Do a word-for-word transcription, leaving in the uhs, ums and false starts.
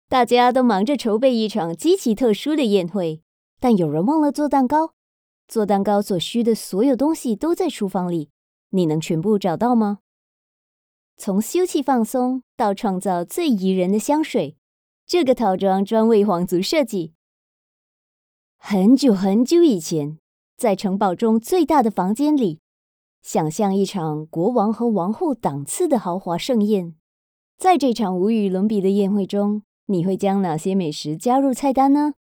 大家都忙着筹备一场极其特殊的宴会，但有人忘了做蛋糕。做蛋糕所需的所有东西都在厨房里，你能全部找到吗？从休憩放松到创造最宜人的香水，这个套装专为皇族设计。很久很久以前，在城堡中最大的房间里，想象一场国王和王后档次的豪华盛宴。在这场无与伦比的宴会中，你会将哪些美食加入菜单呢？